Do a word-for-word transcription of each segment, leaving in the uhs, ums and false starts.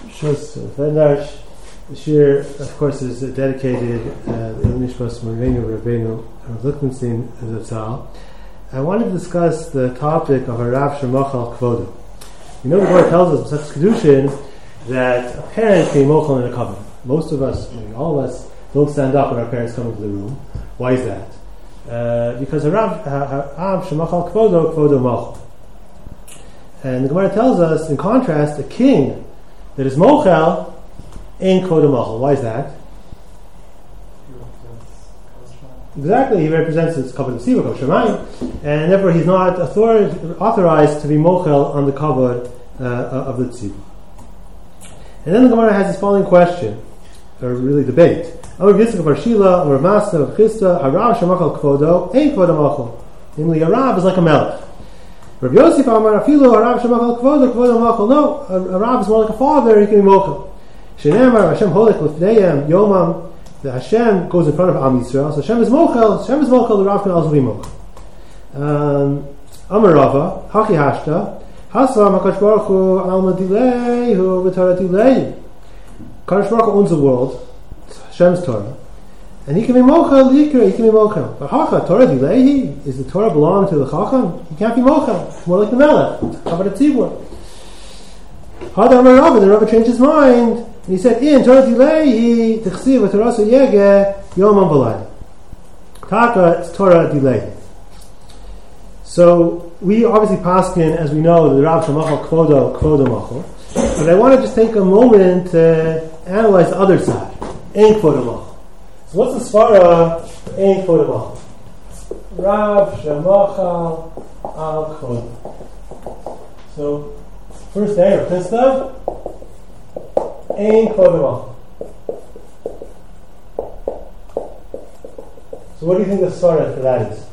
Shus Vendarsh. The shir, of course, is dedicated uh, the Nishmas Moreno Rabbeinu Lichtenstein Zatzal. I want to discuss the topic of Harav Shemachal Kvodo. You know, the Gemara tells us in such Kedushin that a parent can be mochel in a covenant. Most of us, maybe all of us, don't stand up when our parents come into the room. Why is that? Uh, because Harav Shemachal Kvodo, Kvodo Mochel. And the Gemara tells us, in contrast, a king that is mochel ain't Kvodo Mochel. Why is that? Exactly, he represents his kavod of Siva, kavod Shemayim, and therefore he's not author- authorized to be mochel on the kavod uh, of the Tziva. And then the Gemara has this following question, or really debate. Amar Yitzchak bar Shila, Amar Masna of Chisda, Harav Shemachal Kvodo, ain't Kvodo Mochel. Namely, a Rav is like a melech. Rav Yosef Amar Afilu, Harav Shemachal Kvodo, Kvodo Mochel. No, a, a Rav is more like a father, he can be mochel. Shenemar, Hashem holech l'fneihem, yomam, the Hashem goes in front of Am Yisrael, so Hashem is mochel, Hashem is mochel, the Rav can also be mochel. Um, Amar Rava, Haki Hashta, Hasam HaKadosh Baruch Hu Alma Dileihu V'Torah Dileihu. Kadosh Baruch Hu owns the world, Hashem's Torah, and he can be mochel, likra, he can be mochel. But Hacha, Torah Dileihi, is the Torah belong to the Chacham? He can't be mochel, it's more like the Melech, Kavod HaTzibur. Hada Amar Rava, the Rava changed his mind. And he said, in Torah Dileihi, Tichsiv v'Torah Yege, Yomam V'Layla. Taka, it's Torah Dileihi. So, we obviously paskin, as we know, the Rav Shemachal Kvodo, Kvodo Mochel. But I want to just take a moment to analyze the other side. Ein Kvodo Mochel. So what's the svara for Ein Kvodo Mochel? Rav Shemachal Al Kvodo. So, first day of Chisda, Ein Kvodo Mochel. So what do you think the svara for that is?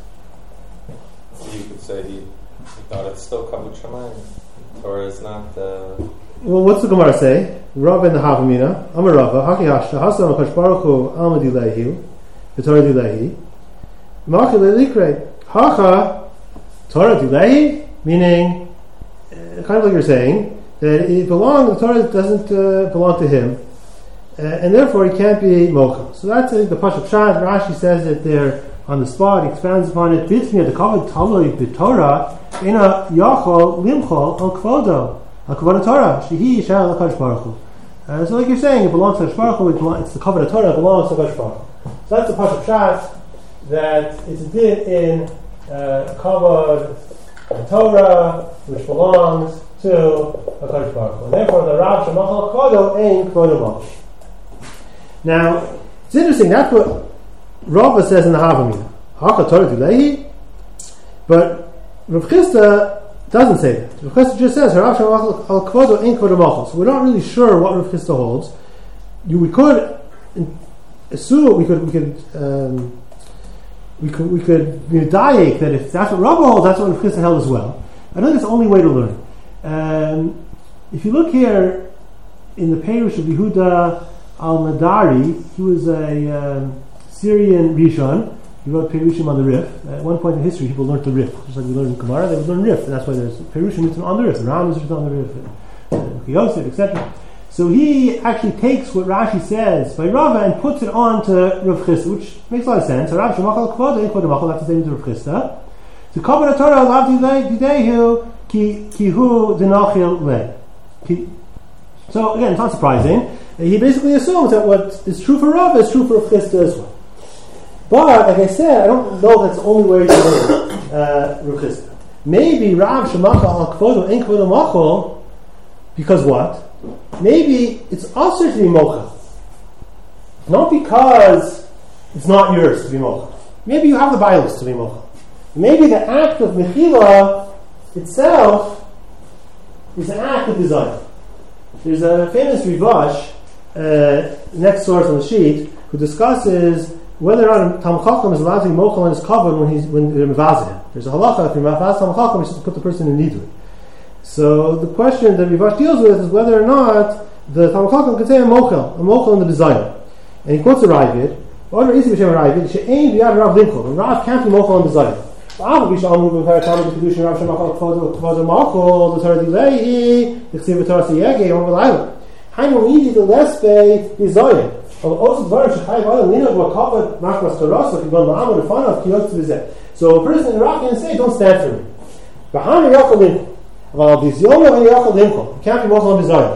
You could say he, he thought it's still kavod Shemayim. Torah is not. Uh... Well, what's the Gemara say? Rav in the Havamina, Amar Rava, Haki Hashta, Hasam HaKadosh Baruch Hu Alma Dileihi, V'Torah Dileihi, Machi Le'likrei, Hacha, Torah Dileihi, meaning, uh, kind of like you're saying, that it belongs, the Torah doesn't uh, belong to him, uh, and therefore he can't be mochel. So that's I think the Pashup Shad. Rashi says it there on the spot, he expands upon it. Bitfnia the kavod taloi b'Torah ina yachol limchol al kvodo al kavod Torah shehi shel HaKadosh Baruch Hu. Uh, so like you're saying, it belongs to HaKadosh Baruch Hu. It belongs, it's the kavod Torah. It belongs to HaKadosh Baruch Hu. So that's the Pashup Shad, that it's a din in uh, kavod Torah which belongs to HaKadosh Baruch Hu. And therefore, the Rav Shemachal Kvodo ain't Kvodo Mochel. Now, it's interesting. That's what Rava says in the Havamina, Haka Torah Dileihi, but Rav Chisda doesn't say that. Rav Chisda just says Harav Shemachal Al Kvodo ain't Kvodo Mochel. So we're not really sure what Rav Chisda holds. You, we could assume we could we could um, we could we could be medayek that if that's what Rava holds, that's what Rav Chisda held as well. I don't think it's the only way to learn. Um, if you look here in the Perush of Yehuda Al-Madari, he was a um, Syrian Rishon. He wrote Perushim on the Rif. At one point in history, people learned the Rif. Just like we learned in Gemara, they would learn Rif, and that's why there's Perushim written on the Rif. The Ram is written on the Rif, and Yosef, et cetera. So he actually takes what Rashi says by Rava and puts it on to Rav Chisda, which makes a lot of sense. Rav Shemachal Kvodo ain't Kvodo Mochel. That's the same as Rav Chisda. To cover the Torah, lav didehu ki kihu denachil le. So again, it's not surprising. He basically assumes that what is true for Rava is true for Rav Chisda as well. But, like I said, I don't know if that's the only way to learn uh, Rav Chisda. Maybe Rav Shemachal Al Kvodo ain't Kvodo Mochel because what? Maybe it's also to be mochel. Not because it's not yours to be mochel. Maybe you have the bias to be mochel. Maybe the act of mechila itself is an act of desire. There's a famous Rivash, uh, next source on the sheet, who discusses whether or not a Talmid Chacham is allowed to be mochel on his kavod when he's when they're mevazeh him. There's a halacha if you're mevazeh Talmid Chacham, you're supposed to put the person in nidui. So the question that Rivash deals with is whether or not the Talmid Chacham can say a mochel, a mochel in the desire. And he quotes a Ravid, order isi b'shem Ravid, she'ein b'yad Rav limchol. The Rav can't be mochel on desire. But if you look here, Hainu Midi the Lesbe Bizoyin. So a person in Iraq can say, don't stand for me. You can't be mochel on bizayin.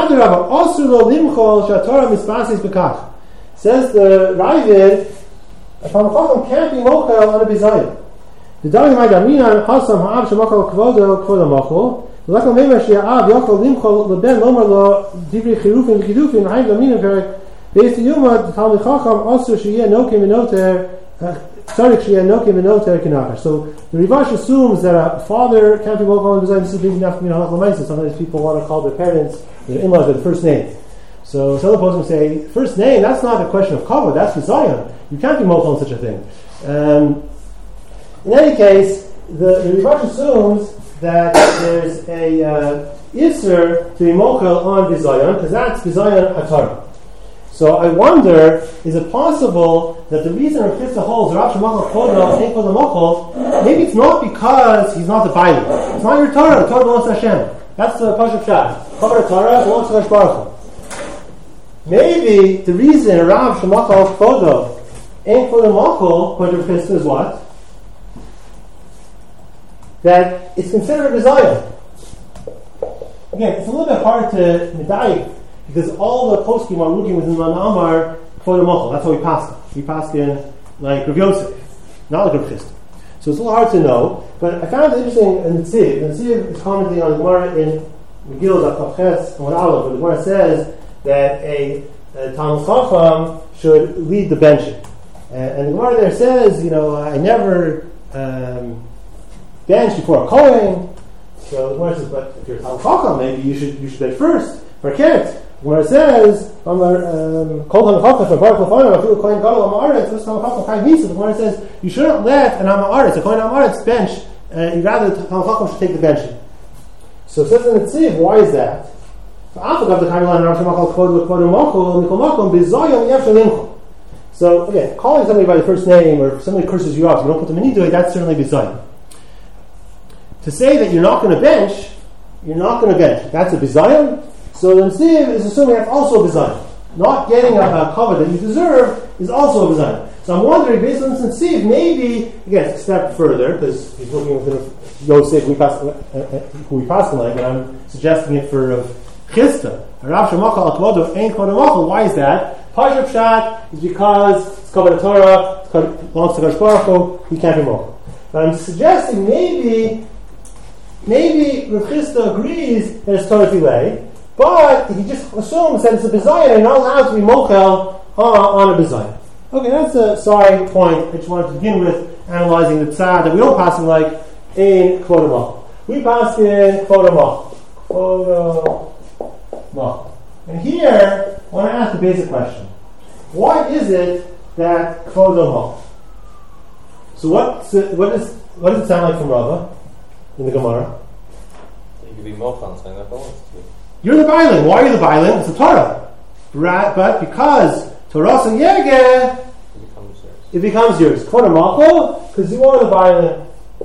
Says the Ravid, a Talmid Chacham can't be mochel on a bizayin. The Dari Magamina Hasam Ha'av Shemochel Kvodo Kvodo Mochel. Lekal Meimer She'av Yochel Limchol Leben Lomer Lo Divri Chirufin Chidufin Haim Gamina Perek. Based on Yuma, the Talmid Chacham also Sheyeh Nokim Enoter. Sorry, Sheyeh Nokim Enoter Kinachar. So the Rivash assumes that a father can't be mochel on bizayin. This is big enough to mean halach l'maisa. Sometimes people want to call their parents, their in-laws, by the first name. So some of the say, first name, that's not a question of kavod, that's bizayin. You can't be mochel on such a thing. Um, in any case, the, the Rivash assumes that there's a uh, isser to be mochel on bizayin, because that's bizayin haTorah. So I wonder, is it possible that the reason Rav Chisda holds Rav Shemachal Kodo ain't for the mochel, maybe it's not because he's not the Bailim. It's not your Torah. The Torah belongs to Hashem. That's the Pashup Shah. Cover the Torah belongs to Hashem Baruch Hu. Maybe the reason Rav Shemachal Kodo ain't for the mochel, according to Rav Chisda, is what? That it's considered a bizayin. Again, it's a little bit hard to medayik, because all the poskim are looking within the Amar for the mochel. That's how we pass it. We pass in like Rav Yosef, not like Rav Chisda. So it's a little hard to know. But I found it interesting in the Tziv. The Tziv is commenting on the Gemara in Megillah Daf Ches and Aleph, where the Gemara says that a, a Talmid Chacham should lead the benching. Uh, and the Gemara there says, you know, I never um, bench before a Kohen. So the Gemara says, but if you're a Talmid Chacham, maybe you should you should bench first. For Kert. Where it says, um, the Gemara says, you shouldn't let an Amaretz, a Kohen Amaretz bench, uh, you rather the Talmid Chacham should take the bench. So it says in the Tziv, why is that? So again, calling somebody by the first name, or if somebody curses you out, you don't put them in into it, that's certainly bizayin. To say that you're not going to bench, you're not going to bench, that's a bizayin. So the Tziv is assuming that's also a bizayin. Not getting a, a cover that you deserve is also a bizayin. So I'm wondering, based on this Tziv, maybe, again, a step further, because he's looking at Yosef, who we pass, uh, uh, who we pass like, and I'm suggesting it for uh, Chisda. Rav Shemachal al Kvodo ain't Kvodo Mochel. Why is that? Pashup Pshat is because it's covered the Torah, it belongs to Kadosh Baruch Hu, he can't be mochel. But I'm suggesting maybe, maybe Rav Chisda agrees that it's Torah delay. But he just assumes that it's a bizayin and not allowed to be mochel on, on a bizayin. Okay, that's a sorry point. I just wanted to begin with analyzing the tzad that we don't pass in like in kvodo mochel. We pass in kvodo mochel. Kvodo mochel. And here, I want to ask the basic question. Why is it that kvodo mochel? So what, what, is, what does it sound like from Rava in the Gemara? You could be mochel on something that belongs to you. You're the Bailim. Why are you the Bailim? It's a Torah. Right? But because Torah and Yegeh, it becomes yours. Kvodo mochel, because you are the Bailim.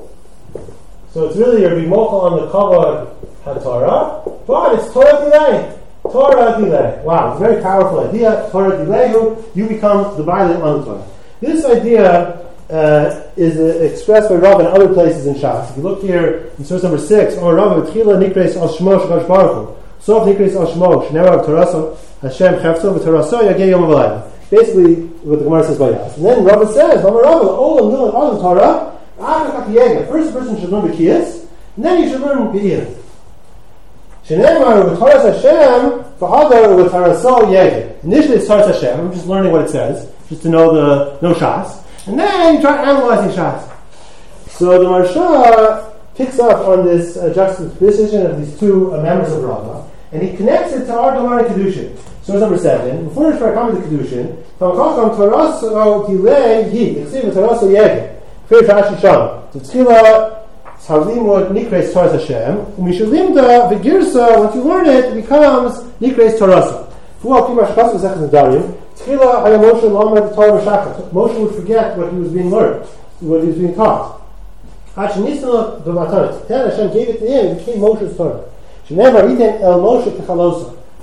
So it's really you're being mochel on the kavod HaTorah, but it's Torah delay. Torah delay. Wow, it's a very powerful idea. Torah delay, you become the Bailim on the Torah. This idea uh, is uh, expressed by Rav in other places in Shas. If you look here in source number six, or Rav Tchila Nikres Al Shmo Shakadosh Baruch Hu. Sof Nikres Al Shmo Shnei Torah Hashem Chefzo v'Torah Yagei Yom V'Layla. Basically, what the Gemara says by Yas. And then Rav says, Rav Olam Nil Al Torah. First person should learn B'Kiyas, and then you should learn B'Iyah. Shenemar v'Torah Hashem v'Hadar v'Torah Yagei. Initially, it's Torah Hashem. I'm just learning what it says, just to know the no Shas, and then you try analyzing Shas. So the Marsha picks up on this uh, juxtaposition of these two uh, members of Rava, and he connects it to our Gemara Kedushin. Source number seven. Before we come to Kedushin, Tamachacham Toraso Dilei Yi. You see the Toraso Yegeh. Fear Rashi Sham. So Tzchila Salimot Nikres Torah Hashem. Umishalimda Vigirsa. Once you learn it, it becomes Nikres Torasa. Fual Kimash Kasu Zechas Nedarim. Tzchila Hayam Moshe Lamed Torah Shachar. Moshe would forget what he was being learned, what he was being taught. Hashanisa the Matanis. Then Hashem gave it to him. It became Moshe's Torah. She never eaten El Moshe Techalosa.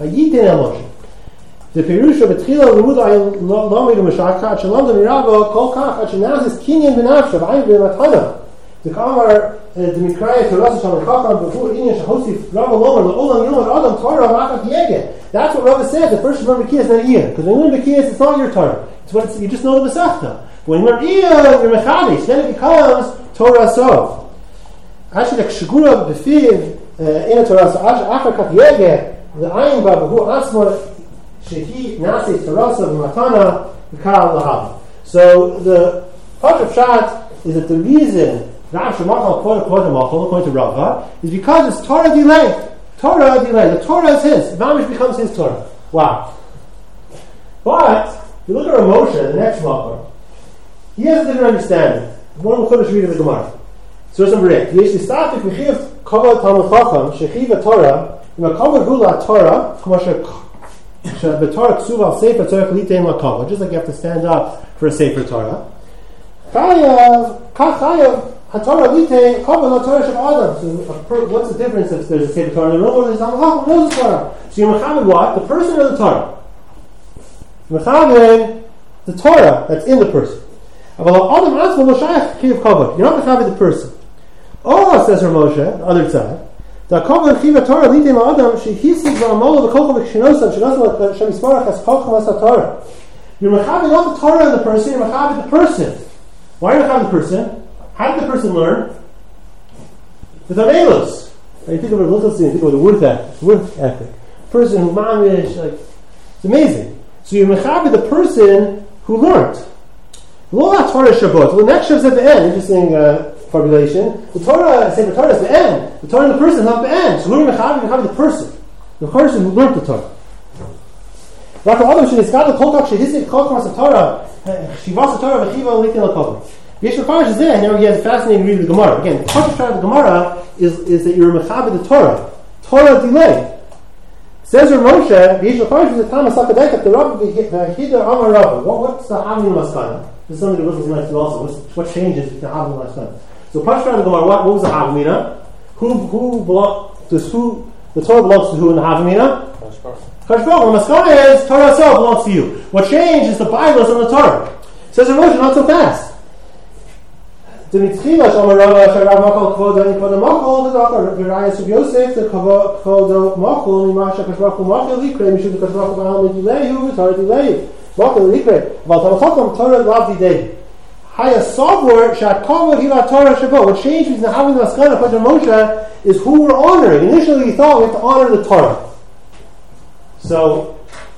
Hayitin el Moshe. The Pirusha Betchila Lemuda Lomi to Meshaka Shalom to Mirago Kol Kach Achanaz is Kinyan Benafsha Vayim Matana. The Kamar the Mikraya to Rosh Hashanah before Inyan Shahosi Rabba Lomer the Olam Yom Adam Torah Makat Yege. That's what Rabba said. The first learn Bekiyas not Iyah, because when you learn Bekiyas it's not your Torah. It's what it's, you just know the Masechta. When you learn Iyah, you're Mechadish. Then it becomes Torah Sov. Actually, the Kshugura Befiv in a Torah Sov Achar Kat Yege the Ayin Ba Behu Atzma. Nasi Tarasa Matana Kal Lahav. So the Pasuk Pshat is that the reason Rav Shemachal quoted Machal according to Rava is because it's Torah delay. Torah delay. The Torah is his. Mamish becomes his Torah. Wow. But if you look at Rav Moshe, the next Machal, he has a different understanding. One of the Chodesh reading the Gemara. So it's number eight. Yesh Yisafik V'chiv Kavod Talmud Chacham Shechiv Torah Ima Kavod Hula Torah K'moshe just like you have to stand up for a Sefer Torah. So what's the difference if there's a Sefer Torah in the room or there's a Torah? So you're mechaved what? The person or the Torah? You're mechaved the Torah that's in the person. You're not mechaved the person. Oh, says Rav Moshe, the other side. The Kavod Chiva Torah Lidei Ma'adam Shehisig V'Amola V'Kolcha V'Kshinosan Shenosan Shemisparach Has Kolcha Mas HaTorah. You're mechaved not the Torah in the person, you're mechaved the person. Why are you mechaved the person? How did the person learn? With Amelos. You think of a little thing, think of the worth ethic. Worth ethic. Person who mamish, like, it's amazing. So you're mechaved the person who learned. Lo Torah Shabbat. Well, the next Shabbat is at the end. Interesting uh, formulation. The Torah, say the Torah is the end. The Torah and the person is not the end. So who are you mechaved? You're mechaved the person. The person who learned the Torah. Raka Adam Shenizgad L'Kolkach Shehisik Kolkach Mas Torah Shivas Torah V'Chiva L'Itin L'Kolkach. Yeshua Parish is there, and now he has a fascinating reading of the Gemara. Again, the Pasuk of the Gemara is, is that you're mechaved the Torah. Torah delay. Says Rav Moshe, Yeshua Parish is the Tama Sakadek, the Rabbi Hida Amar Rabbi. What's the Havim Maskana? This is something that Muslims like to also. What's, what changes with the Havim Maskana? So Pasuk of the Gemara, what, what was the Havimina? Who who belong does who the Torah belongs to who in the Havimina? Kadosh Baruch Hu. The Maskana is Torah itself belongs to you. What changed is the Bible on the Torah. Says Rav Moshe, not so fast. The Mitzchila Shomar Rava Sharav Machal Kvoda in Kvoda Machal the Doctor Viraya Sub Yosef the Kvoda Machal Mimasha Kashbach Machal Likre Mishud Kashbach Bahal Midilehu Torah Dilehu Machal Likre Val Tamachakam Torah Lav Didei Haya Savor Shat Kavod Hila Torah Shabbat. What changed between the Havim Maskana and Moshe is who we're honoring. Initially we thought we had to honor the Torah. So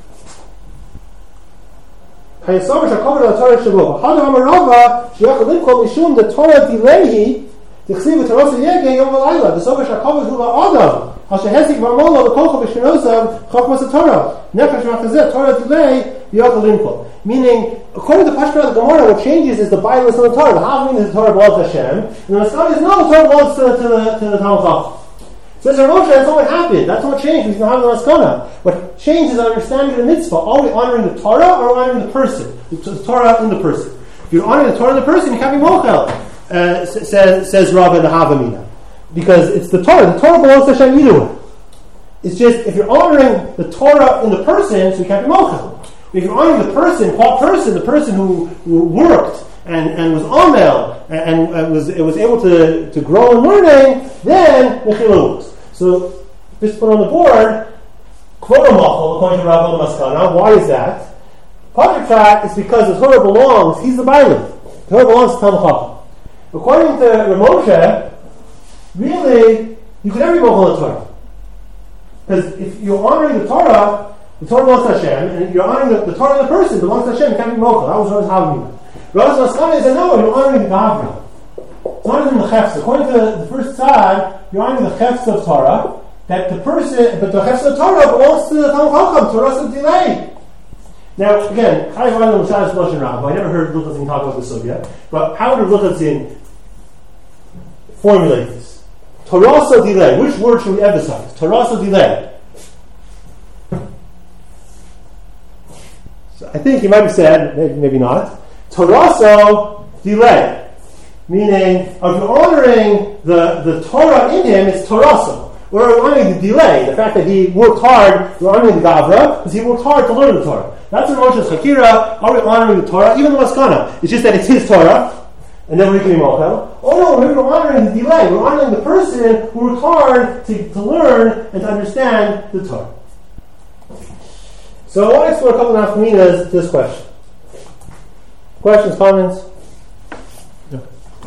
Hayasavar Shakavod Hila Torah Shabbat. Hada Hamarava Shiach Limkol Mishum the Torah Dilehi Tichsiv Torah Yege Yom Valayla. The Savar Shakavod Hila Adam Hashehesik Varmola the Kolcha B'Shinosav Chachmas Torah Nefesh Machazet Torah Dilei Yachal Limkol. Meaning, according to the Pashkar of the Gemara, what changes is the Bible is on the Torah. The Havim is the Torah belongs to Hashem, and the Maskana is no, the Torah belongs to, to the to the Talmud Chacham. Says Rav Moshe, that's not what happened. That's not what changed between the Havim and the Maskana. What changed is understanding the mitzvah. Are we honoring the Torah or honoring the person? The Torah in the person. If you're honoring the Torah in the person, you can't be mochel. Uh, says says Rav in the Havamina, because it's the Torah. The Torah belongs to Hashem either way. It's just if you're honoring the Torah in the person, so you can't be mochel. If you're honoring the person, what person? The person who, who worked and, and was amel and, and was it was able to, to grow in learning, then mechila works. So just put on the board, kvod machal according to Rav Maskana. Why is that? Part of that is because the Torah belongs. He's the Bible. The Torah belongs to Talmud Chacham. According to Rav Moshe, really you could never be mochel on the Torah, because if you're honoring the Torah. The Torah belongs to Hashem, and you're honoring the, the Torah of the person belongs to Hashem. You can't be mochel. That was what was Havimina. Rav Maskana is a no. You're honoring the Gavra. It's honoring the Chefs. According to the first side, you're honoring the Chefs of Torah. That the person, but the Chefs of Torah belongs to the Talmud Chacham. Torah of delay. Now, again, I never heard Luchatzin talk about this subject, but how did Luchatzin formulate this? Torah of delay. Which word should we emphasize? Torah of delay. I think he might have said, maybe, maybe not, Toraso delay. Meaning, if you're honoring the, the Torah in him, it's Toraso. or are we honoring the delay? The fact that he worked hard, we're honoring the Gavra, because he worked hard to learn the Torah. That's in Moshe's Chakira. Are we honoring the Torah? Even the Maskana. It's just that it's his Torah, and then we're giving Mochel. Oh no, we're honoring the delay. We're honoring the person who worked hard to, to learn and to understand the Torah. So I want to explore a couple of nafkaminas to this question. Questions, comments? No.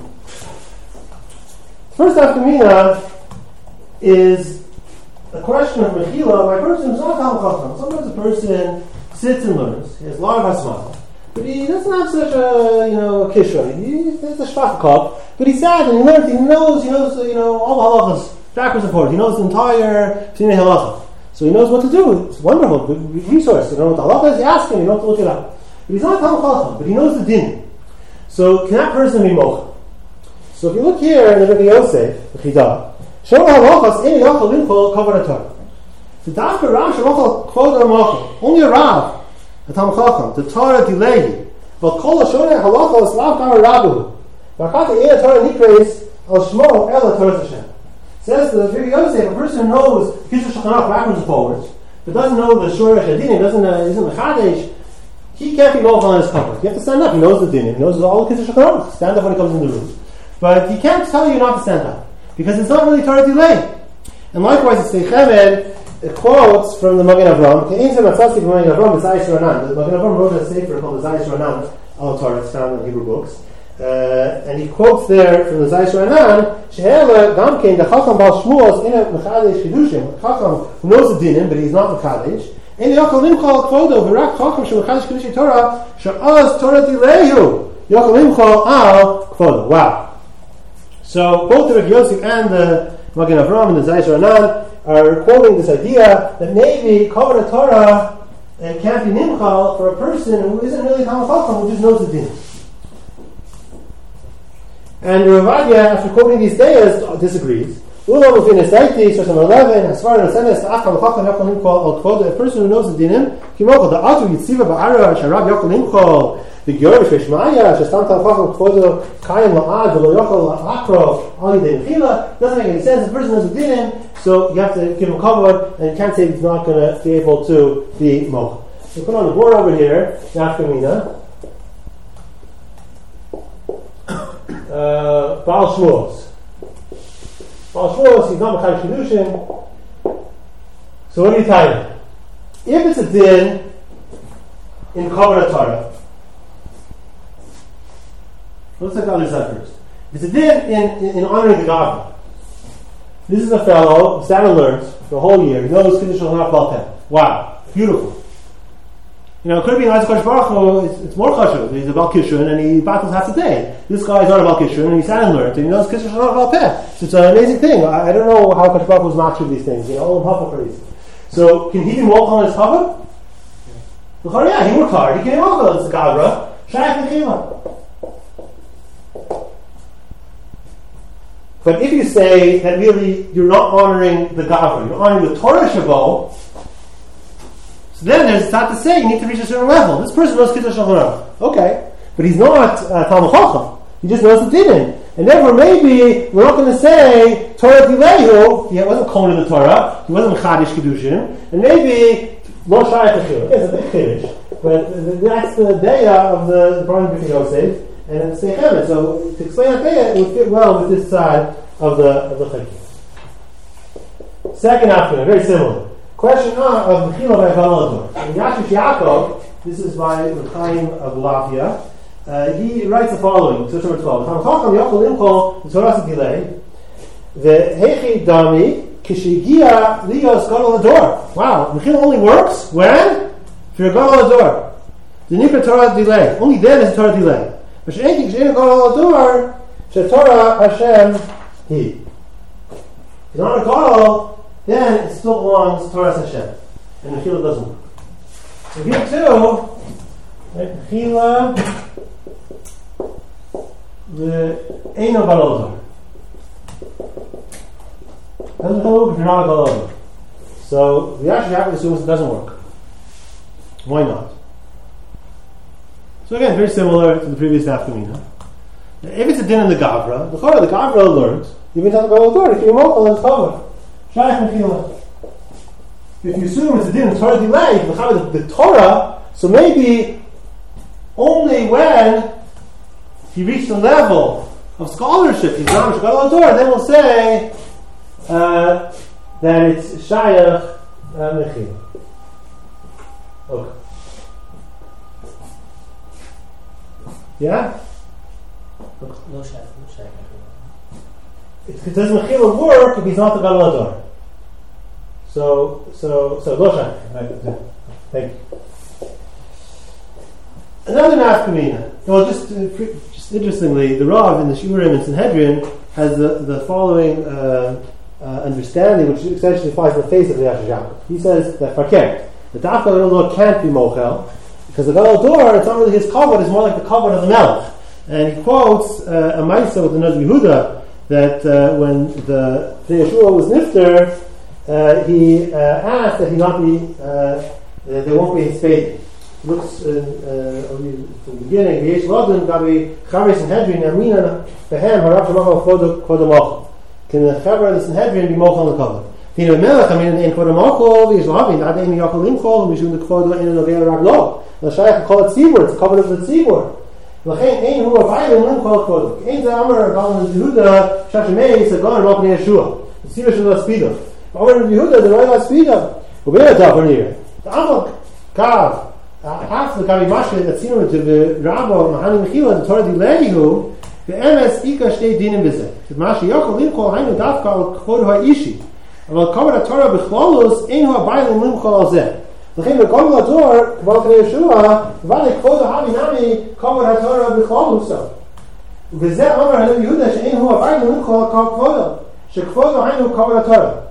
First nafkamina is a question of mechila by a person who's not Talmid Chacham. Sometimes a person sits and learns. He has a lot of asmach, but he doesn't have such a, you know, kishra. He has a shvach kop, but he's sad and he learns. He knows, he knows, you know, all the halachas, backwards and forwards. He knows the entire Pnei halacha, so he knows what to do. It's wonderful, good resource. You know what the halacha is. You ask him. You don't have to look it up. But he's not Talmid Chacham, but he knows the din. So can that person be mocha? So if you look here in the Rebbe Yosef, the Chidah, Shor halachas ein yachal limchol kavod Torah. The Dafka Rav Shemachal Kvod Ramachal. Only a Rav, a Talmid Chacham, the Torah dilehi. But kol hashonei halachos lav kar Rabu. V'achata ein Torah nikreis al shmo ela Torah Hashem. Says the Rebbe Yosef, a person who knows Kitzur Shulchan Aruch backwards and forwards, but doesn't know the Shoresh Hadinim, doesn't uh, isn't mechadesh, he can't be mochel on his cover. You have to stand up. He knows the din. He knows all the Kitzur Shulchan Aruch. Stand up when he comes in the room. But he can't tell you not to stand up, because it's not really Torah delay. And likewise, it's Seichemed, it quotes from the Magen Avram. The Magen Avram wrote a sefer called the Zayis Ranan al Torah. It's found in Hebrew books. Uh, and he quotes there from the Zayis Ranan, Shehela Gamkein, the Chacham Bal Shmuos, in a Mechadesh Chidushim, Chacham who knows the dinim, but he's not Mechadesh. In the Yochel Limchal Kvodo, Virak Chacham Shem Mechadesh Chidushi Torah, Sha'az Torah Dilehu, Yochel Limchal Al Kvodo. Wow. So both the Rebbe Yosef and the Magen Avram and the Zayis Ranan are quoting this idea that maybe Kavod Torah uh, can't be nimchal for a person who isn't really Talmid Chacham, who just knows the din. And Ravadia, after quoting these dayas, disagrees. Ulam within his Saiti, source number eleven, as far as the Senes, Ach Talmid Chacham Yakol Nimchal Al Kvodo, a person who knows the dinim, Kimochel, the Atu Yitziva Ba'ara, Sharab Yakol Nimchal, the Gior Shmaya, Shestam Talmid Chacham Kvodo, Kayim La'ad, V'lo Yochel La'akro, Ali De Nechila, doesn't make any sense. The person knows the dinim, so you have to give him cover, and you can't say he's not going to be able to be mochel. So put on the board over here, Nafkamina. Uh, Baal Shmuos. Baal Shmuos, he's not Mechadesh Chidushim. So what do you tell him? If it's a din in Kavod Torah, let's take the other side first. If it's a din in, in, in honoring the Gavra, this is a fellow who sat and learned for a whole year. He knows Kitzur Shulchan Aruch Bal Peh. Wow, beautiful. You know, it could be like Kodesh Baruch Hu, it's, it's more chashuv. He's a Bal Kishron and he battles half the day. This guy is not a Bal Kishron and he sat and learned and he knows Kitzur Shulchan Aruch Bal Peh. So it's an amazing thing. I, I don't know how Kodesh Baruch Hu is matched with these things. You know, all of hypocrites. So can he be mochel on his cover? Yeah. yeah, he worked hard. He can be mochel on his Gavra. Shayach Nechila. But if you say that really you're not honoring the Gavra, you're honoring the Torah Shabbat, so then there's not to say you need to reach a certain level. This person knows Kitzur Shulchan Aruch. Okay. But he's not uh, Talmid Chacham. He just knows the dinim. And therefore maybe we're not going to say Torah Dilehu. He wasn't calling the Torah. He wasn't Mechadesh Kiddushin. And maybe Lo Shayach Nechila. It's a big Kiddush. But that's the daya of the Baruch Rebbe Yosef. And it's Seichemet. So to explain that daya, it would fit well with this side of the of the Chaykim. Second afternoon, very similar. Question of Mechila by Galador. In Yashish Yaakov, this is by Chaim of Latvia, uh, he writes the following, source number twelve. Talmid Chacham Yochel Limchol the Torah Dilei, the Hechi Dami Kishigia Lios Gadol Hador. Wow, Mechila only works when? If you're Gadol Hador. The Nikra Torah Dilei. Only then is Torah Dilei. But She'echi Kishigia Gadol Hador, She'Torah Hashem He. If you're not a Gadol, then it still belongs to Torah Hashem. And the Mechila doesn't work. So here too, right, Mechila, the Eino Gadol doesn't work if you're not a Gadol. So the Yashish Yaakov assumes it doesn't work. Why not? So again, very similar to the previous Nafkamina. If it's a din in the Gavra, the Chorah, the Gavra learns, you've been talking about the Torah, if you're mochel, it's covered. Shaykh Mechila. If you assume it's a din of Torah delay, the, the Torah, so maybe only when he reached the level of scholarship, he's not a Gadol Torah, then we'll say uh, that it's Shaykh uh, Mechila. Okay. Yeah? No Shaykh, no Shaykh. It does Mechila work if he's not the Gadol Torah. So, so, so, lo Shaykh. Right. Thank you. Another nafkamina. Well, just, uh, just interestingly, the Rav in the Shiurim and Sanhedrin has the, the following uh, uh, understanding, which essentially flies in the face of the Yasher Yaakov. He says that Farket, the Dafka Gadol Dor can't be Mochel, because the Gadol Dor, it's not really his kavod, it's more like the kavod of the Melech. And he quotes uh, a Maisa with the Nuz Yehuda, that uh, when the Pnei Yeshua was nifter, uh, he uh, asked that he not be, uh, that there won't be his fading. Looks uh, uh, from the beginning. V'yesh lodin gabi chavis and hedrin amina behem harav shemachal kvod kvod. Can the chaver of the Sanhedrin be mochel on the cover? Tina melech amina in kvod mochel v'yesh lavin ad ein yakol limchol mishum the kvod in the novei raglo. The shaykh call it tzibur. It's covered of the tzibur. L'chein ein hu avayim limchol kvod. Ein z'amar galan Yehuda shashemei sagon ro pnei Yeshua. The tzibur shelo spido. Over in Yehuda the royal spido. Ubeir tafonir. The amal kav. After the Gabi Mashke that seen him to the Rabba Mahani Mechila, the Torah Dilehu, the M S Ika Shtei Dinim Bizeh. The Mashi Yachol Limchol Hainu Dafka Al Kvod HaIshi. Aval Kavod HaTorah B'chlolos Ein Hu Abaylim Limchol Al Zeh. L'chein V'Kavod HaTorah K'val K'nei Yeshua V'ale Kvod HaHavi Nami Kavod HaTorah B'chlolos So. V'zeh Amar Hanev Yehuda She'ein Hu Abaylim Limchol Al Kvodo She'Kvod Hainu Kavod HaTorah.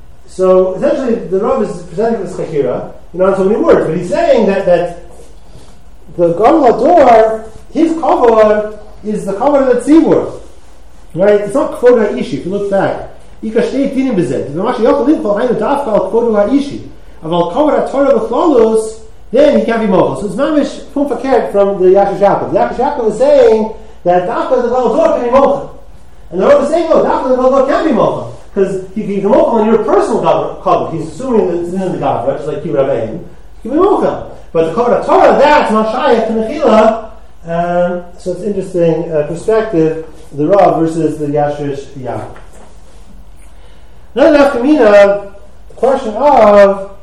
So essentially the Rav is presenting this Chakira in not so many words, but he's saying that, that the Gadol Hador, his kavod is the kavod of the tzibur, right? It's not kvod ha'ishi. If you look back, ika shtei dinim bezeh. The Mashi Yachol Limchol Hainu Dafka Al Kvod ha'ishi. Aval kavod HaTorah B'chlolos, then he can't be mochel. So it's mamish pum fakert from the Yasher Yaakov. The Yasher Yaakov is saying that Dafka the Gadol Hador can be mochel, and the Rav is saying no, Dafka the Gadol Hador can't be mochel. Because he can mochel on your personal kavod. He's assuming that it's in the kavod, just like Kibbutz Rabbein. He can be mochel. But the kavod Torah, that's not shayach to Mechila. Um, so it's interesting uh, perspective, the Rav versus the Yasher Yaakov. Another nafkamina, the question of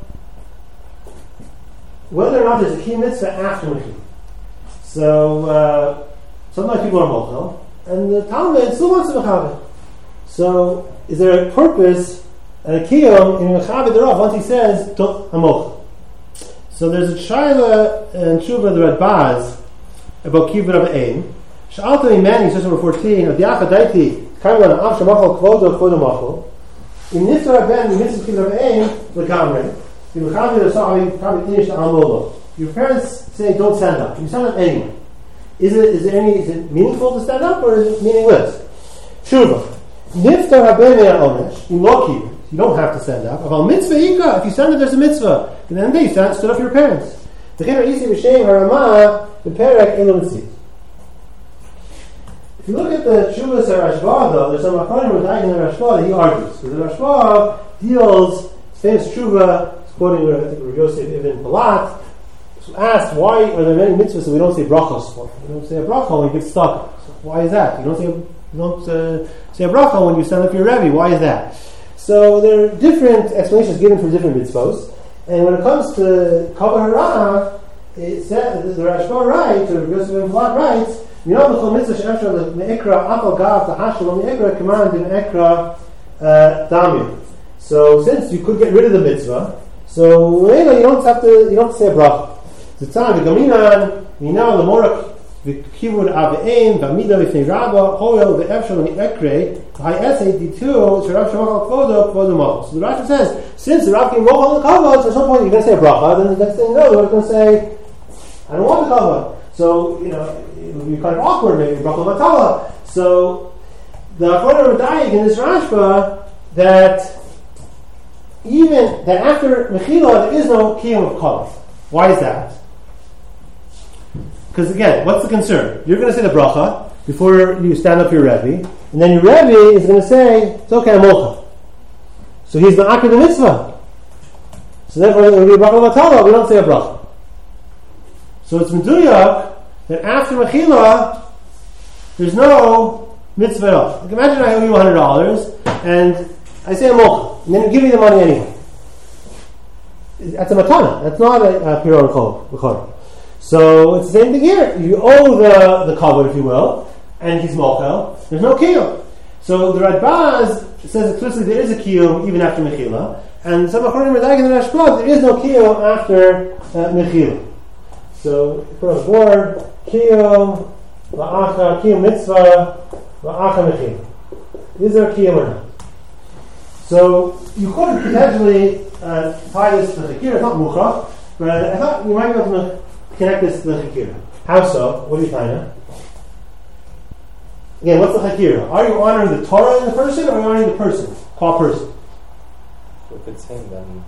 whether or not there's a key mitzvah after Mechila. So uh, sometimes people are mochel, and the Talmud still wants to mechaveh. So, is there a purpose and a kiyum in Mechaveh the Rav once he says Amoch? So there's a shayla and tshuva the Radbaz about kibbutz of aim. Sha'alta imani, says number fourteen, of Yacha Daiti, Kaimlan Av Shamachal Kvodo Kvodo Machal. In Niftar Ben, in Mitzvah kibbutz of aim, L'kamre. In Mechaveh the Rav probably finished the Amolo. Your parents say don't stand up. You stand up anyway. Is it is there any is it meaningful to stand up or is it meaningless? Tshuva. Niftar habei onesh in lo kibbutz. You don't have to stand up. Aval mitzvah ika. If you stand up, there's a mitzvah. And then they stand stood up for your parents. The Chiner Isi B'Shem Harama the Perek Elo Mitzvah. If you look at the Shuvas Rashba, though, there's some Achronim with Eichen and Rashba that he argues. So the Rashba deals famous Shuva, quoting I think Rav Yosef Ibn Palat, asked why are there many mitzvahs that we don't say brachos for? We don't say a bracha when you get stuck. So why is that? You don't say you don't uh, say a bracha when you stand up for your Rebbe. Why is that? So there are different explanations given for different mitzvahs. And when it comes to Kavod Hara, it says the Rashba writes, or Rav Yosef Ibn Palat writes, you know the mitzvah she'efshar me'ikra afal gav tahashel me'ikra command in me'ikra damir. So since you could get rid of the mitzvah, so you don't have to you don't have to say a bracha. The time the gaminan minal the morak the kivud avein v'amida v'fnei rabba hoyel ve'efshar me'ikra high essay d two sherav shemachal kvodo kvodo machal. So the Rashi says since the Rav can mochal on the kavod, there's no point you're going to say a bracha. Then the next thing you know, you're going to say I don't want the kavod. So you know it would be kind of awkward maybe bracha matala. So the Achronim Radayik in this Rashba that even that after Mechila there is no kiyum of kavod. Why is that? Because again, what's the concern? You're going to say the bracha before you stand up for your Rebbe, and then your Rebbe is going to say, it's okay, I'm mocha. So he's ma'akir the mitzvah. So therefore, it would be a bracha vatala. We don't say a bracha. So it's meduyak that after mechila, there's no mitzvah at all. Like imagine I owe you one hundred dollars, and I say a mocha, and then you give me the money anyway. That's a matana. That's not a, a piron kol. So it's the same thing here. You owe the the kavod, if you will, and he's mochel. There's no kiyum. So the Radbaz says explicitly there is a kiyum even after mechila, and some achorim are like in the Rashbaz there is no kiyum after uh, mechila. So put on the board kiyum la'acha kiyum mitzvah la'acha mechila. Is there a kiyum or not? So you could potentially uh, tie this to the chikira. It's not muchach, but I thought you might be able to connect this to the chikira. How so? What are you tying up? Again, what's the chakira? Are you honoring the Torah in the person, or are you honoring the person? Qua person? If it's him, then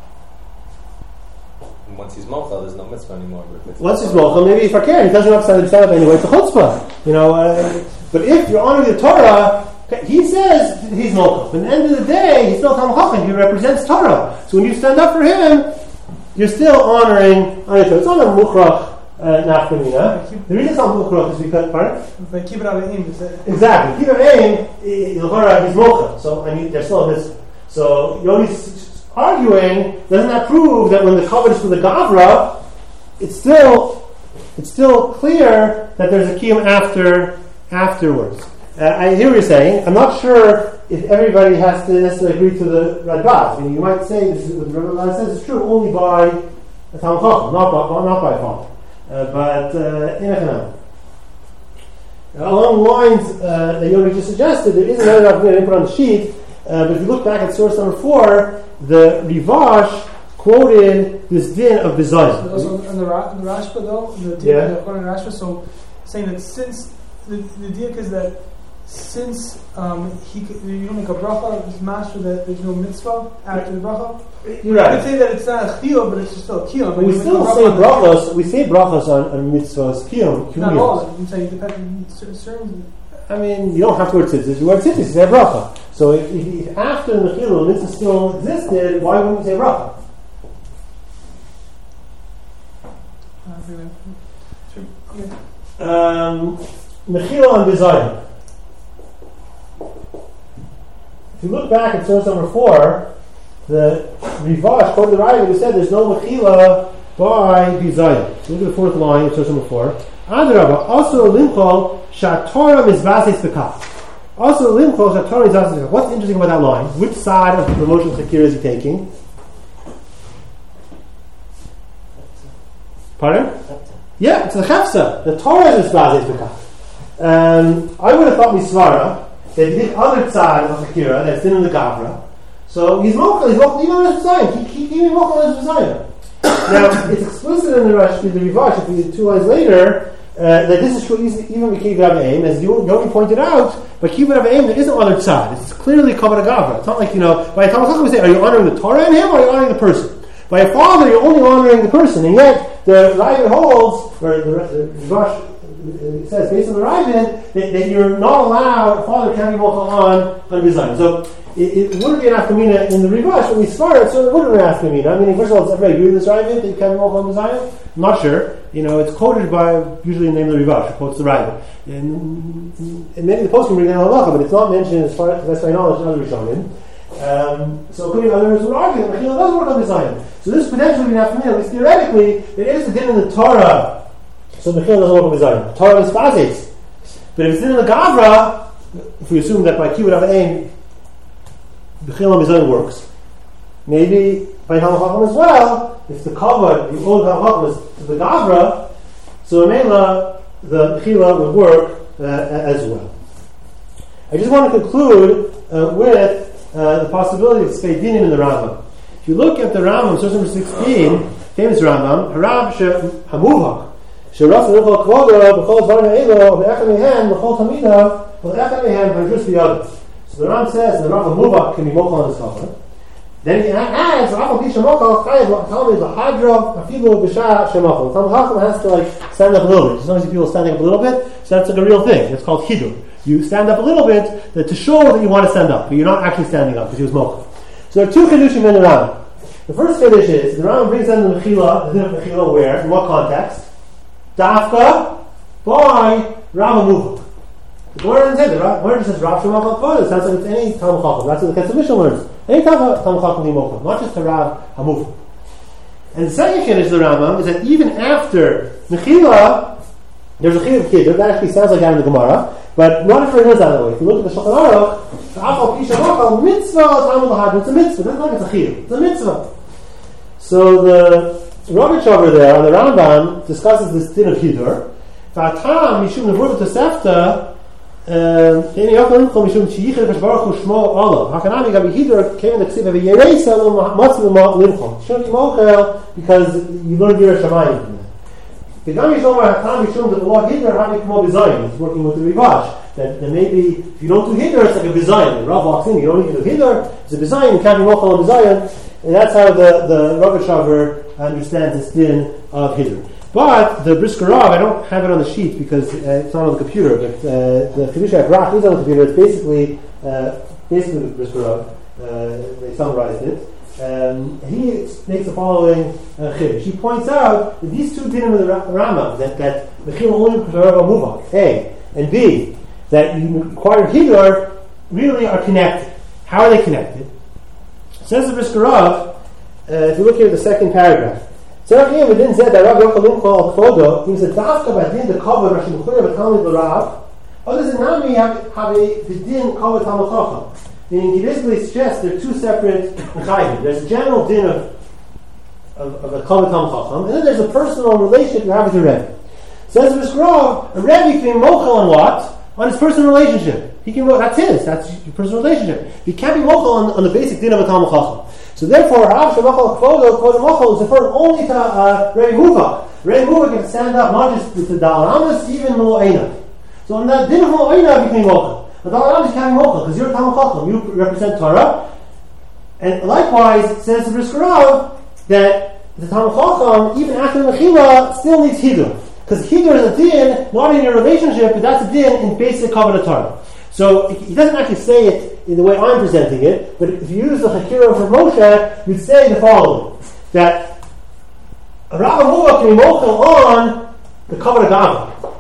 once he's mochel, there's no mitzvah anymore. But if it's once he's mochel, maybe if I can, he doesn't have to stand up anyway. It's a chutzpah, you know. Uh, but if you're honoring the Torah, he says he's mochel. But at the end of the day, he's still Talmud Chacham. He represents Torah. So when you stand up for him, you're still honoring Torah. It's not a muchrach. Uh, nafkamina. The reason it's not mukhrach is because, pardon? Like keep it out of aim. Exactly. Keep it aim. He's mocha. So I mean, there's still a mitzvah. So Yoni's arguing, doesn't that prove that when the cover is for the gavra, it's still it's still clear that there's a kiyum after afterwards. Uh, I hear what you're saying. I'm not sure if everybody has to necessarily agree to the Radbaz. I mean, you might say this is what the Radbaz says is true only by a Talmud Chacham, not by not by a father. Uh, but uh, in a along the lines uh, that Yoni just suggested, there is another document I put on the sheet. Uh, but if you look back at source number four, the Rivash quoted this din of Bizayin. Also in the, Ra- the Rashba though, the din yeah. the Rashba, so saying that since the the diak is that since um, he you don't make a bracha, it's master that there's no mitzvah after the bracha. You're right. You could say that it's not a chiyuv, but it's still a chiyuv. We still say brachas. We say brachas on, on mitzvahs kiyum. Not all. I'm saying depending certain. I mean, you don't have to wear tzitzis. You wear tzitzis. You say bracha. So if, if, if after the mechila the mitzvah still existed, why wouldn't you say bracha? Um, mechila on Bizayin. If you look back at source number four, the Rivash quoted the Raya who said there's no mechila by Bizayin. So look at the fourth line of source number four. Adrabah, also limchol shatorah mizbasis bekaf. Also limchol shatorah mizbasis bekaf. What's interesting about that line? Which side of the motion chakira is he taking? Pardon? Yeah, it's the chefsa. The Torah is mizbasis bekaf. Um, I would have thought misvara. They did other side of the chakira that's in the gavra. So he's mochel, he's mochel even on his design. He keep mochel on his design. Now, it's explicit in the Rashi, the Rivash, if we did two lines later, uh, that this is true even with Kibbutz Aim, as Yoni pointed out, but Kibbutz Aim, there is no other side. It's clearly Kavod Gavra. It's not like, you know, by a Talmud Chacham we say, are you honoring the Torah in him or are you honoring the person? By a father, you're only honoring the person, and yet the Ravid holds, or the, the Rivash it says, based on the Ravid, that, that you're not allowed, a father can't be mochel on, on design. So, It, it wouldn't be an afkamina in the Rivash, but we started, so it wouldn't be an afkamina. I mean, first of all, does everybody agree with this Ravid that you can't walk on the Zion? I'm not sure. You know, it's quoted by, usually the name of the Rivash, it quotes the Ravid. And, and maybe the post can bring down halacha, but it's not mentioned as far as best I knowledge in other Rishonim. Um, so, including others who would argue that Mechila does work on the Zion. So, this potentially be an afkamina, at least theoretically, it is a din in the Torah. So, Mechila doesn't work on the Zion. The Torah is Spazis. But if it's in the Gavra, if we assume that by Kibbutz Aim, the Chilam Mizan works. Maybe by Talmud Chacham as well, if the kavod, the old Talmud Chacham is to the Gavra, so Mela, the Chila would work uh, as well. I just want to conclude uh, with uh, the possibility of Tzvei Dinim in the Rambam. If you look at the Rambam, source number sixteen, famous Rambam, Harab Hamuvach, Sheras Nechol Kvodo, B'chol Zvarim Ha'elo, B'echad Mehem, B'chol Tamida, B'echad Mehem, B'chad B'yad. So the Ram says the Rav Muvak can be mochel on his cover. Then he adds Rav Pisha Mochel Chayav Talmid Lahadra Afilu B'Shah Shemochel. Talmud Chacham has to like stand up a little bit. Sometimes people standing up a little bit, so that's like a real thing. It's called Hidur. You stand up a little bit that to show that you want to stand up, but you're not actually standing up because he was mochel. So there are two Chidushim in the Rambam. The first Chiddush is, the Rambam brings down the Mechila, the din of Mechila where, in what context? Dafka by Rav Muvak. The Gemara didn't say that. The Gemara just says Rav Shemach al-Kvoda. It sounds like it's any Talmud Chacham. That's what the Ketzer Mishnah learns. Any Talmud Chacham Limokam, not just the Rav HaMuvak. And the second Chiddush of the Rambam is that even after Mechila, there's a Chiddush of Kiddush. That actually sounds like that in the Gemara, but not everyone knows that way. If you look at the Shulchan Aruch, the Afal Pisha Machal mitzvah Talmud Lahadra. It's a mitzvah. That's not like it's a Chiddush. It's a mitzvah. So the Rogatsh over there on the Rambam discusses this din of Hidur. V'atam mishum nevuah tosefta Any Yaakov Limchol Mishum Sheyichel Kadosh Baruch Hu Shmo Olav. Hakanami Gabi Hidur came in the Ksiv of Yeresa Matzil Limchol. Shouldn't be Mochel because you learned Yerei Shamayim from that. The Gami Shomar Hakanami Mishum that the law Hidur Havi Kmo Bizayin. It's working with the Rivash. That, that maybe if you don't do Hidur, it's like a Bizayin. The Rav walks in, you don't need to do Hidur. It's a Bizayin. You can't be Mochel on Bizayin. And that's how the the Rogatsh Shaver understands this din of Hidur. But the Brisker Rav, I don't have it on the sheet because uh, it's not on the computer. But uh, the Kedusha Grach is on the computer. It's basically uh, basically the Brisker Rav. Uh, they summarized it. Um, he makes the following uh, chiddush. He points out that these two dinim of the Rambam, that that mechil only muvak, A, and B, that you require hidur, really are connected. How are they connected? Says the Brisker Rav, uh, if you look here at the second paragraph. So here we didn't say that Rav Yochanan called Kvodo. He said Dafka Badin the Kavod Rashi Mechuyev Talmid L'Rav. Others than Nami have have a Din Kavod Talmid Chacham. Meaning he basically suggests there are two separate mechayim. There's a general din of of, of a Kavod Talmid Chacham, and then there's a personal relationship you have with your Rebbe. Says the Brisker Rav, a Rebbe can be mochel on what? On his personal relationship. He can that's his. That's your personal relationship. He can't be mochel on, on the basic din of a Talmid Chacham. So therefore, Rav Shemachal Kvodo, Kvodo Mochel is referred only to uh, Rebbe Muvak. Rebbe Muvak can stand up not just with the Dalai Lamas, even Molo'ena. So in that din of Molo'ena, you can be Mochel. The Dalai Lamas can't be Mochel because you're a Talmid Chacham. You represent Torah. And likewise, says the Brisker Rav that the Talmid Chacham, even after the Mechila, still needs Hidur. Because Hidur is a din, not in your relationship, but that's a din in basic Kavod Torah. So he doesn't actually say it in the way I'm presenting it, but if you use the Chakira for Moshe, you'd say the following: that a Rav Muvak can be mochel on the Kavod Gavra,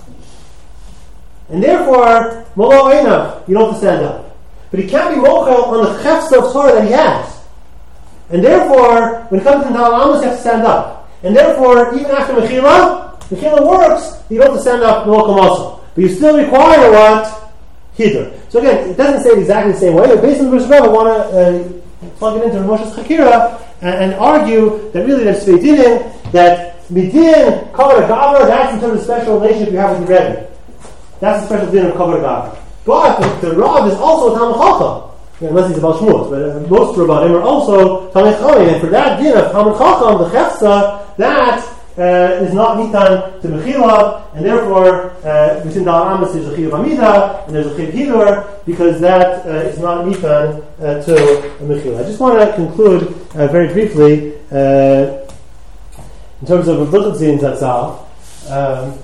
and therefore Molo Einav, you don't have to stand up. But he can't be mochel on the Chefsa of Torah that he has, and therefore when it comes to Dalai Lamas, you have to stand up. And therefore, even after Mechila, Mechila works, you don't have to stand up mochel also, but you still require what? Hidur. So again, it doesn't say it exactly the same way, but based on the verse I want to uh, plug it into Moshe's Chakira and, and argue that really there's Sveidinim, that Midin, Kavod Gavra, that's in terms of special relationship you have with your Rebbe. That's the special din of Kavod Gavra. But the, the Rav is also a Talmid Chacham, unless he's about Shmuel, but uh, most Rabbanim are also Talmid Chacham, and for that din of Talmid Chacham, the Chefsa, that Uh, is not nitan to mechila, and therefore uh, within Dalai Lamas there's a chiyuv amida and there's a chiyuv hidur because that uh, is not nitan uh, to mechila. I just want to conclude uh, very briefly uh, in terms of Rebbeinu Zatzal. Um,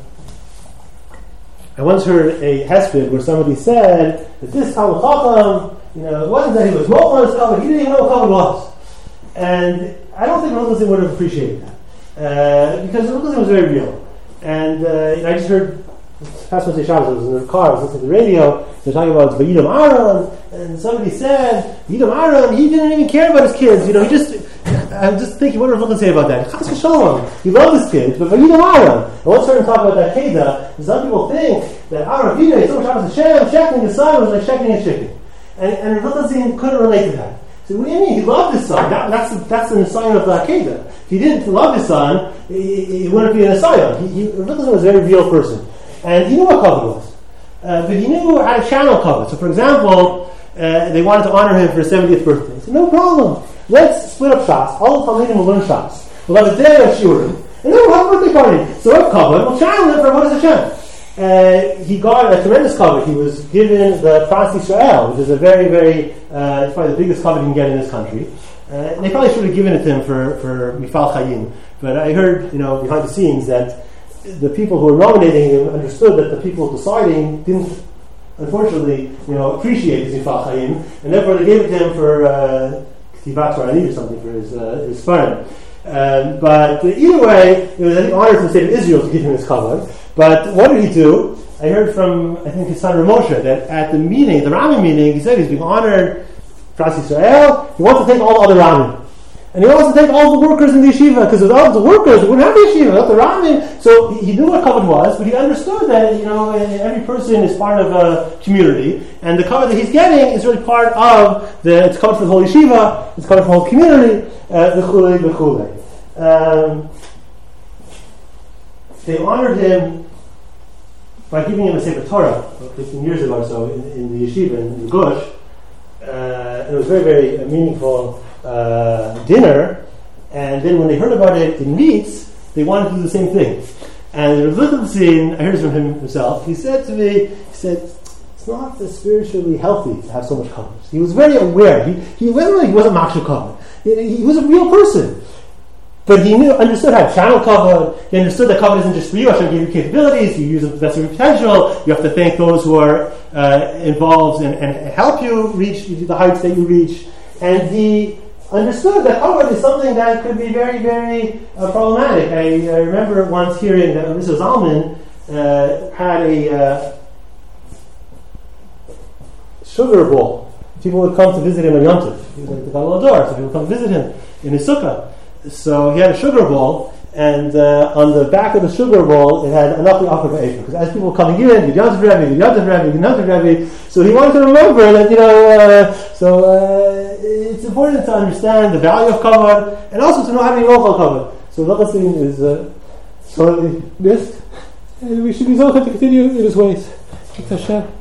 I once heard a hesped where somebody said that this Talmid Chacham, you know, it wasn't that he was mochel on his kavod, he didn't even know what kavod was, and I don't think Rebbeinu would have appreciated that. Uh, because the Rebbeinu was very real, and uh, I just heard past Moshe Shabbos. I was in the car, I was listening to the radio. They're talking about Vayidam Aaron, and somebody said Vayidam Aaron. He didn't even care about his kids. You know, he just. I'm just thinking, what did Rebbeinu say about that? Chas v'shalom. He loved his kids, but Vayidam Aaron. And once heard him talk about that Keda, some people think that Aaron Vina, so Shabbos Hashem, checking his son was like checking a chicken, and and Rebbeinu couldn't relate to that. So what do you mean? He loved his son. That, that's the, that's the sign of the Akedah. If he didn't love his son, he, he wouldn't be an Asayah. He, he Rebbeinu was a very real person, and he knew what kavod was, uh, but he knew how to channel kavod. So, for example, uh, they wanted to honor him for his seventieth birthday. He said, "No problem. Let's split up Shas. All the Talmidim will learn Shas. We'll have a day of shiurim, and then we'll have a birthday party. So, if kavod, we'll channel him for Avodas Hashem." Uh, he got a tremendous cover. He was given the Pras Yisrael, which is a very, very, uh, it's probably the biggest cover you can get in this country. Uh, they probably should have given it to him for, for Mifal Chayim. But I heard, you know, behind the scenes that the people who were nominating him understood that the people deciding didn't, unfortunately, you know, appreciate his Mifal Chayim, and therefore they gave it to him for, uh, Ktivat Torani or something for his uh, his farm. Um, but either way, it was an honor to the state of Israel to give him his kavod. But what did he do? I heard from, I think, his son Ramosha, that at the meeting, the Ramin meeting, he said he's being honored, Pras Yisrael. He wants to take all the other Ramin. And he wants to take all the workers in the yeshiva, because without the workers, we wouldn't have the yeshiva, without the Ramin. So he, he knew what kavod was, but he understood that, you know, every person is part of a community, and the kavod that he's getting is really part of the, it's kavod for the whole yeshiva, it's kavod for the whole community, v'chulei, v'chulei. Um, they honored him by giving him a Sefer Torah fifteen years ago or so in, in the yeshiva in, in Gush. Uh, it was very, very uh, meaningful uh, dinner. And then when they heard about it in Meets, they wanted to do the same thing. And Rav Lichtenstein, I heard this from him himself, he said to me, he said, it's not spiritually healthy to have so much coverage. He was very aware. He, he wasn't like he wasn't maksha covered. He, he was a real person. But he knew, understood how to channel kavod. He understood that kavod isn't just for you. Hashem gave you capabilities. You use them to the best of your potential. You have to thank those who are uh, involved and, and help you reach the heights that you reach. And he understood that kavod is something that could be very, very uh, problematic. I, I remember once hearing that Missus Zalman uh, had a uh, sugar bowl. People would come to visit him on Yom Tov. He was like the Gadol Hador, so people would come visit him in his sukkah. So he had a sugar bowl, and uh, on the back of the sugar bowl, it had Anachi Akar Ba'Efer. Because as people were coming in, Yontav Rebbe, Yontav Rebbe, Yontav Rebbe, so he wanted to remember that, you know, uh, so uh, it's important to understand the value of kavod, and also to know how to be local kavod. So Lichtenstein is uh, sorely missed, and we should be so to continue in his ways. Hashem.